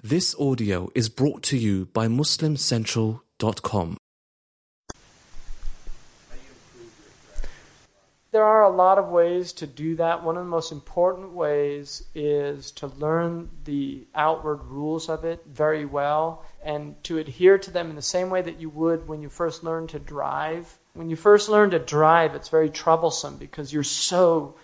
This audio is brought to you by MuslimCentral.com. There are a lot of ways to do that. One of the most important ways is to learn the outward rules of it very well and to adhere to them in the same way that you would when you first learn to drive. When you first learn to drive, it's very troublesome because you're so,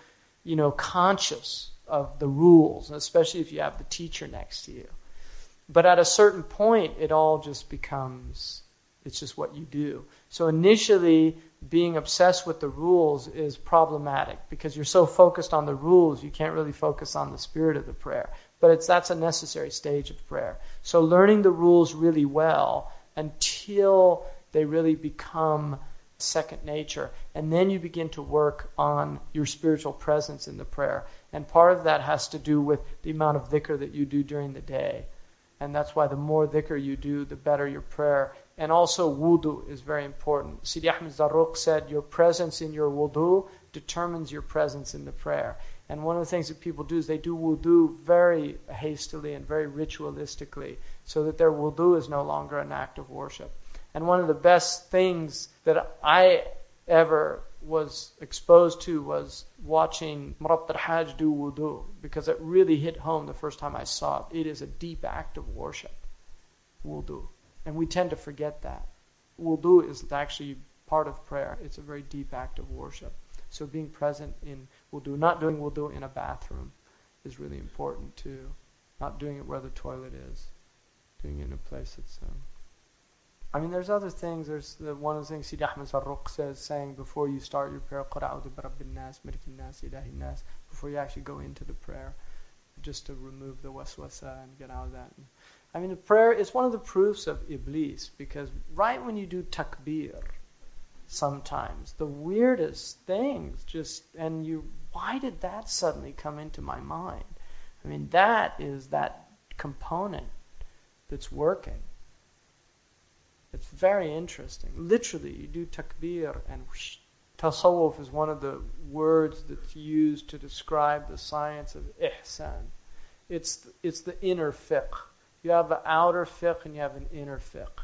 conscious of the rules, especially if you have the teacher next to you. But at a certain point, it all just becomes, it's just what you do. So initially, being obsessed with the rules is problematic because you're so focused on the rules, you can't really focus on the spirit of the prayer. But that's a necessary stage of prayer. So learning the rules really well until they really become second nature. And then you begin to work on your spiritual presence in the prayer. And part of that has to do with the amount of dhikr that you do during the day. And that's why the more dhikr you do, the better your prayer. And also wudu is very important. Sidi Ahmed Zarruq said, your presence in your wudu determines your presence in the prayer. And one of the things that people do is they do wudu very hastily and very ritualistically so that their wudu is no longer an act of worship. And one of the best things that I ever was exposed to was watching Murabt al-Hajj do wudu, because it really hit home the first time I saw it. It is a deep act of worship, wudu. And we tend to forget that. Wudu is actually part of prayer. It's a very deep act of worship. So being present in wudu, not doing wudu in a bathroom is really important too. Not doing it where the toilet is. Doing it in a place that's... there's other things. There's one of the things Sidi Ahmed Zarruq says, saying before you start your prayer, قُلْ أَعُوذُ بِرَبِّ النَّاسِ مَلِكِ النَّاسِ إِلَهِ النَّاسِ, before you actually go into the prayer, just to remove the waswasa and get out of that. The prayer is one of the proofs of Iblis, because right when you do takbir, sometimes the weirdest things why did that suddenly come into my mind? That is that component that's working. It's very interesting. Literally, you do takbir and tasawwuf is one of the words that's used to describe the science of ihsan. It's the inner fiqh. You have an outer fiqh and you have an inner fiqh.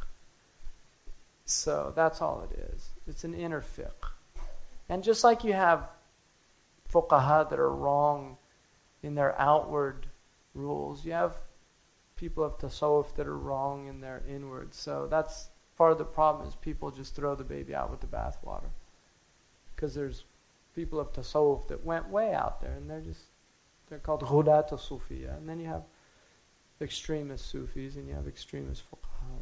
So that's all it is. It's an inner fiqh. And just like you have fuqaha that are wrong in their outward rules, you have people of tasawwuf that are wrong in their inward. So that's part of the problem, is people just throw the baby out with the bathwater. Because there's people of tasawwuf that went way out there, and they're called ghudat al-Sufiya. And then you have extremist Sufis, and you have extremist fuqaha.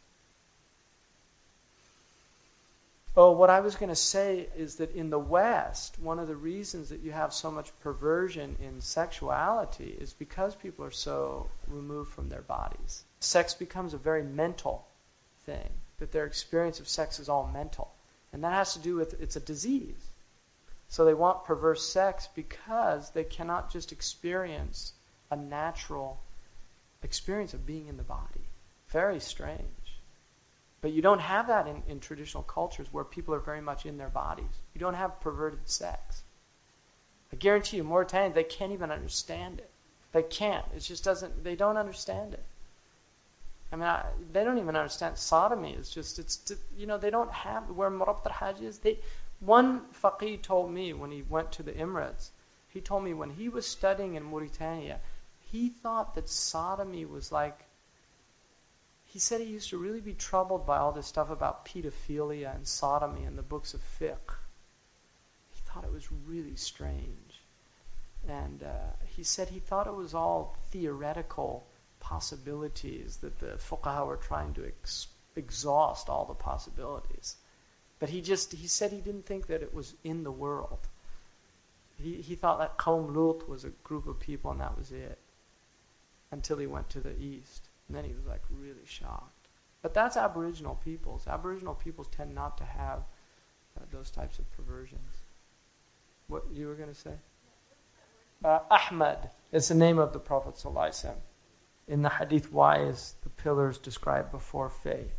What I was going to say is that in the West, one of the reasons that you have so much perversion in sexuality is because people are so removed from their bodies. Sex becomes a very mental thing, that their experience of sex is all mental. And that has to do with, it's a disease. So they want perverse sex because they cannot just experience a natural experience of being in the body. Very strange. But you don't have that in traditional cultures where people are very much in their bodies. You don't have perverted sex. I guarantee you, Mauritanians, they can't even understand it. They can't. It just doesn't, they don't understand it. They don't even understand sodomy. They don't have, where Murabt al-Hajj is. One faqih told me when he went to the Emirates, he told me when he was studying in Mauritania, he thought that sodomy was like, he said he used to really be troubled by all this stuff about pedophilia and sodomy in the books of fiqh. He thought it was really strange. And he said he thought it was all theoretical possibilities, that the fuqaha were trying to exhaust all the possibilities. But he said he didn't think that it was in the world. He thought that Qawm Lut was a group of people and that was it. Until he went to the east. And then he was really shocked. But that's Aboriginal peoples. Aboriginal peoples tend not to have those types of perversions. What you were going to say? Ahmad is the name of the Prophet ﷺ. In the hadith, why is the pillars described before faith?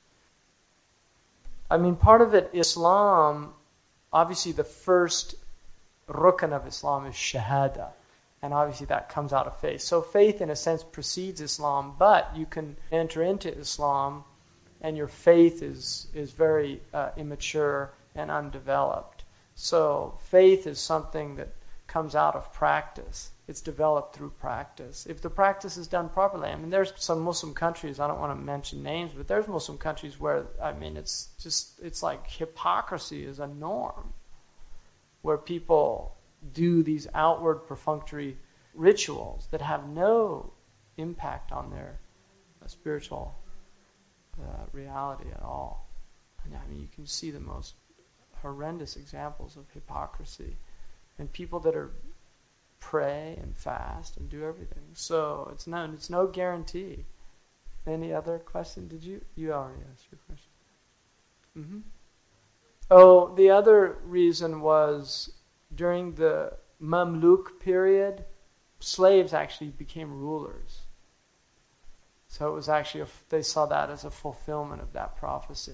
Part of it, Islam, obviously the first rukn of Islam is shahada. And obviously that comes out of faith. So faith, in a sense, precedes Islam, but you can enter into Islam and your faith is very immature and undeveloped. So faith is something that comes out of practice. It's developed through practice. If the practice is done properly, I mean, there's some Muslim countries, I don't want to mention names, but there's Muslim countries where, I mean, it's like hypocrisy is a norm, where people do these outward perfunctory rituals that have no impact on their spiritual reality at all. And I mean, you can see the most horrendous examples of hypocrisy, and people that are pray and fast and do everything. So it's no guarantee. Any other question? Did you already asked your question? Mm-hmm. Oh, the other reason was during the Mamluk period, slaves actually became rulers. So it was actually, they saw that as a fulfillment of that prophecy.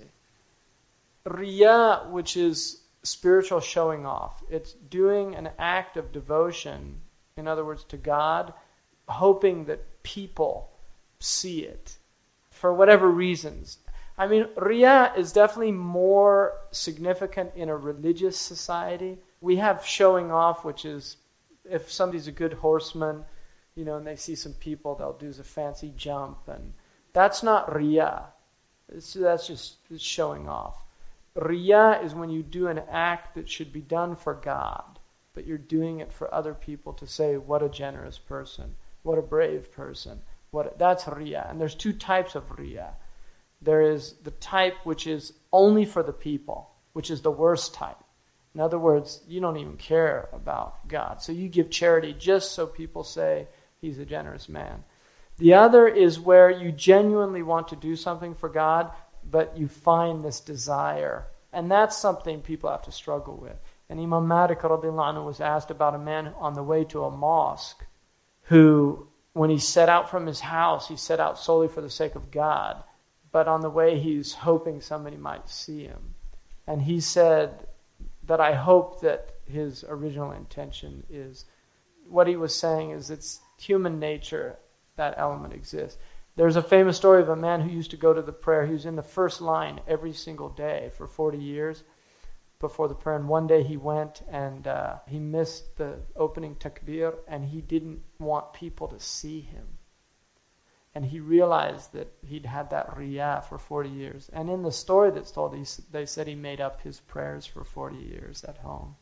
Riya, which is spiritual showing off. It's doing an act of devotion, in other words, to God, hoping that people see it for whatever reasons. I mean, Riya is definitely more significant in a religious society. We have showing off, which is if somebody's a good horseman, and they see some people, they'll do a fancy jump, and that's not Riya. That's just showing off. Riya is when you do an act that should be done for God, but you're doing it for other people to say, what a generous person, what a brave person. That's Riya. And there's two types of Riya. There is the type which is only for the people, which is the worst type. In other words, you don't even care about God. So you give charity just so people say he's a generous man. The other is where you genuinely want to do something for God, but you find this desire. And that's something people have to struggle with. And Imam Malik radiallahu anhu was asked about a man on the way to a mosque who, when he set out from his house, he set out solely for the sake of God. But on the way, he's hoping somebody might see him. And he said that I hope that his original intention is, what he was saying is it's human nature, that element exists. There's a famous story of a man who used to go to the prayer. He was in the first line every single day for 40 years before the prayer. And one day he went and he missed the opening takbir, and he didn't want people to see him. And he realized that he'd had that riyah for 40 years. And in the story that's told, they said he made up his prayers for 40 years at home.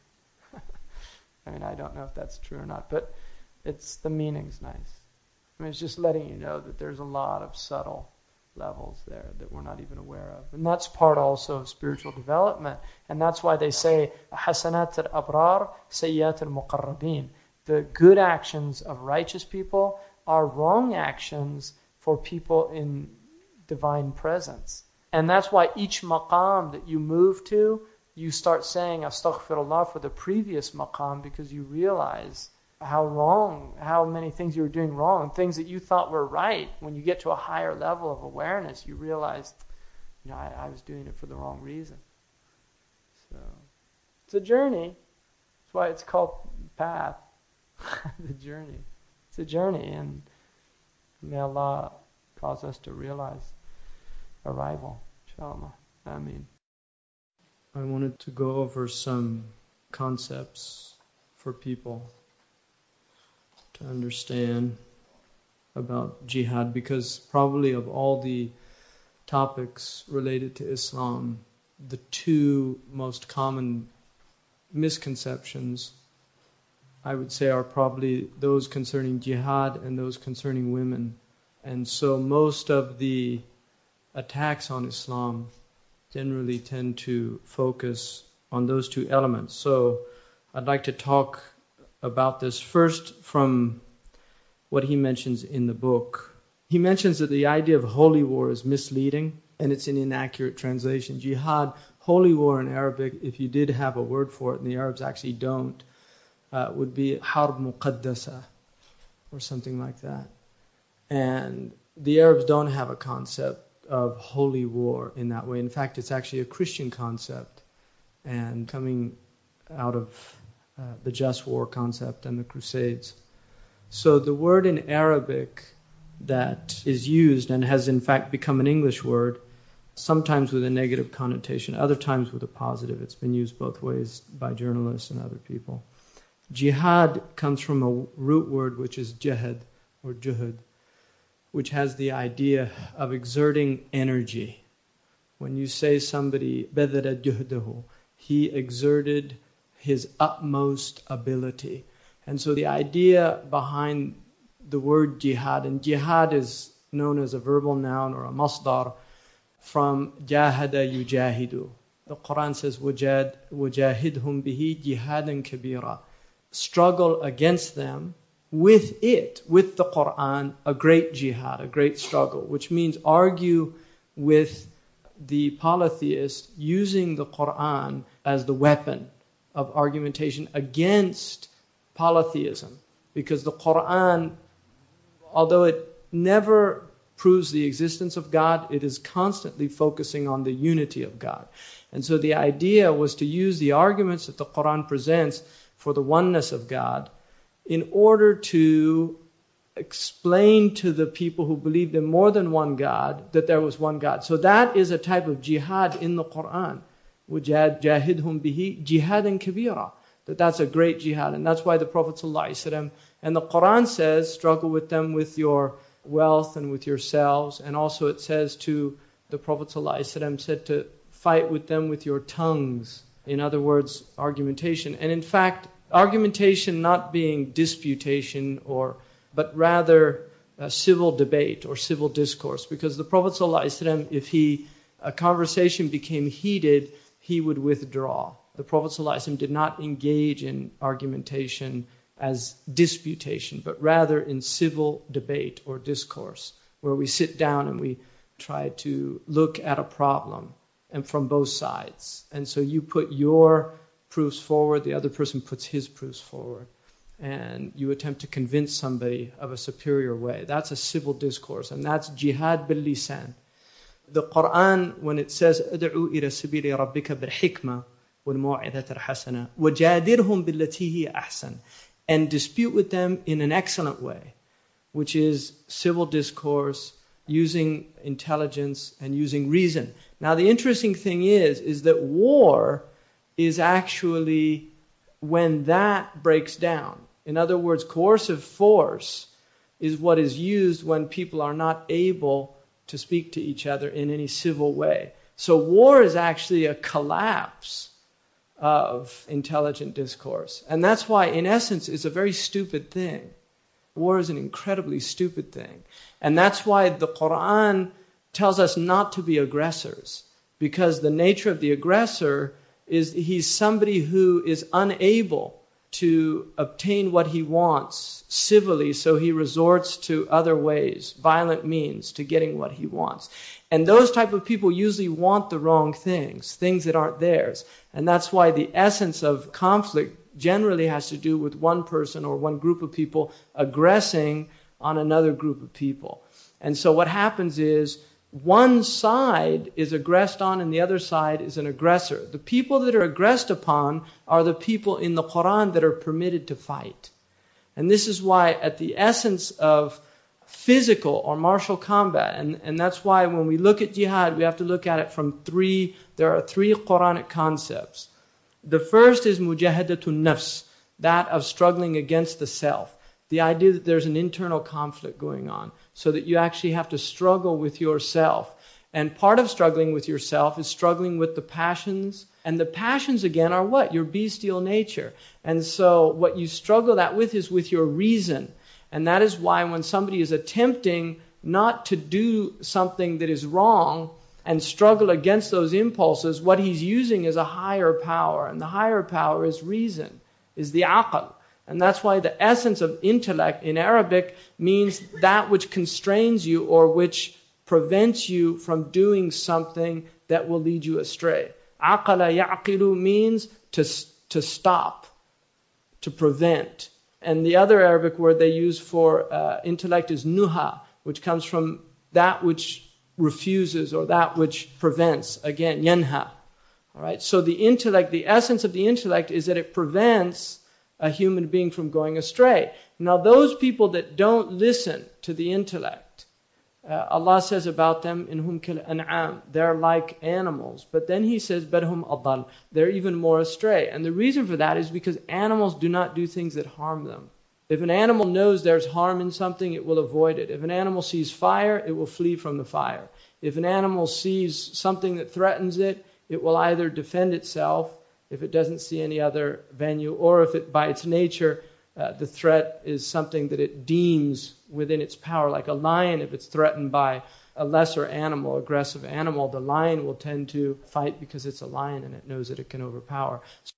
I mean, I don't know if that's true or not, but the meaning's nice. I mean, it's just letting you know that there's a lot of subtle levels there that we're not even aware of. And that's part also of spiritual development. And that's why they say, hasanat al-abrar, sayyat al-muqarrabin. The good actions of righteous people are wrong actions for people in divine presence. And that's why each maqam that you move to, you start saying astaghfirullah for the previous maqam, because you realize how many things you were doing wrong, things that you thought were right. When you get to a higher level of awareness, you realize, I was doing it for the wrong reason. So it's a journey. That's why it's called path. The journey. It's a journey, and may Allah cause us to realize arrival. Inshallah. Ameen. I wanted to go over some concepts for people to understand about jihad, because probably of all the topics related to Islam, the two most common misconceptions, I would say, are probably those concerning jihad and those concerning women. And so most of the attacks on Islam generally tend to focus on those two elements. So I'd like to talk about this first from what he mentions in the book. He mentions that the idea of holy war is misleading, and it's an inaccurate translation. Jihad, holy war in Arabic, if you did have a word for it, and the Arabs actually don't, would be harb muqaddasa, or something like that. And the Arabs don't have a concept of holy war in that way. In fact, it's actually a Christian concept, and coming out of the just war concept and the Crusades. So the word in Arabic that is used and has in fact become an English word, sometimes with a negative connotation, other times with a positive. It's been used both ways by journalists and other people. Jihad comes from a root word which is jihad or juhud, which has the idea of exerting energy. When you say somebody badara juhdahu, he exerted his utmost ability. And so the idea behind the word jihad, and jihad is known as a verbal noun or a masdar from jahada yujahidu. The Quran says, وَجَاهِدْهُمْ بِهِ جِهَادًا كَبِيرًا. Struggle against them with it, with the Quran, a great jihad, a great struggle, which means argue with the polytheist using the Quran as the weapon of argumentation against polytheism. Because the Quran, although it never proves the existence of God, it is constantly focusing on the unity of God. And so the idea was to use the arguments that the Quran presents for the oneness of God in order to explain to the people who believed in more than one God that there was one God. So that is a type of jihad in the Quran. وَجَاهِدْهُمْ بِهِ جِهَادًا كَبِيرًا. That's a great jihad. And that's why the Prophet ﷺ, and the Quran says, struggle with them with your wealth and with yourselves. And also it says to the Prophet ﷺ said to fight with them with your tongues. In other words, argumentation. And in fact, argumentation not being disputation but rather civil debate or civil discourse. Because the Prophet ﷺ, if a conversation became heated, he would withdraw. The Prophet ﷺ did not engage in argumentation as disputation, but rather in civil debate or discourse, where we sit down and we try to look at a problem and from both sides. And so you put your proofs forward, the other person puts his proofs forward, and you attempt to convince somebody of a superior way. That's a civil discourse, and that's jihad bil lisan. The Quran, when it says ادعو إلى سبيل ربك بالحكمة والموعظة الحسنة وجادلهم بالتي هي أحسن, and dispute with them in an excellent way, which is civil discourse, using intelligence and using reason. Now the interesting thing is that war is actually when that breaks down. In other words, coercive force is what is used when people are not able to speak to each other in any civil way. So war is actually a collapse of intelligent discourse. And that's why, in essence, it's a very stupid thing. War is an incredibly stupid thing. And that's why the Quran tells us not to be aggressors. Because the nature of the aggressor is he's somebody who is unable to obtain what he wants civilly, so he resorts to other ways, violent means, to getting what he wants. And those type of people usually want the wrong things that aren't theirs. And that's why the essence of conflict generally has to do with one person or one group of people aggressing on another group of people. And so what happens is one side is aggressed on and the other side is an aggressor. The people that are aggressed upon are the people in the Quran that are permitted to fight. And this is why at the essence of physical or martial combat, and that's why when we look at jihad, we have to look at it from there are three Quranic concepts. The first is mujahadatun nafs, that of struggling against the self. The idea that there's an internal conflict going on, so that you actually have to struggle with yourself. And part of struggling with yourself is struggling with the passions. And the passions, again, are what? Your bestial nature. And so what you struggle that with is with your reason. And that is why when somebody is attempting not to do something that is wrong and struggle against those impulses, what he's using is a higher power. And the higher power is reason, is the aql. And that's why the essence of intellect in Arabic means that which constrains you or which prevents you from doing something that will lead you astray. Aqala ya'qilu means to stop, to prevent. And the other Arabic word they use for intellect is nuha, which comes from that which refuses or that which prevents. Again, yanha. All right. So the intellect, the essence of the intellect is that it prevents a human being from going astray. Now those people that don't listen to the intellect, Allah says about them, "Inhum kal an'am," they're like animals. But then He says, "Badhum adal," they're even more astray. And the reason for that is because animals do not do things that harm them. If an animal knows there's harm in something, it will avoid it. If an animal sees fire, it will flee from the fire. If an animal sees something that threatens it, it will either defend itself if it doesn't see any other venue, or if it, by its nature, the threat is something that it deems within its power. Like a lion, if it's threatened by a lesser animal, aggressive animal, the lion will tend to fight because it's a lion and it knows that it can overpower.